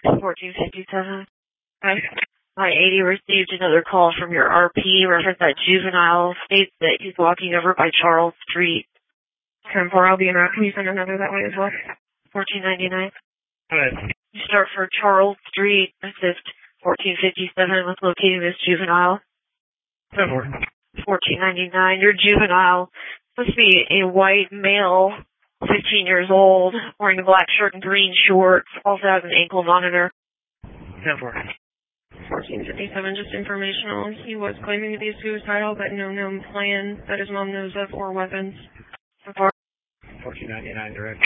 1457. Hi. My 80 received another call from your RP. Reference that juvenile states that he's walking over by Charles Street. 10-4, I'll be in route. Can you send another that way as well? 1499. Alright. You start for Charles Street. Assist 1457 with locating this juvenile. 10-4. 1499. Your juvenile must be a white male, 15 years old, wearing a black shirt and green shorts, also has an ankle monitor. 10-4. 1457, just informational. He was claiming to be suicidal, but no known plan that his mom knows of or weapons. 1499. 1499 direct.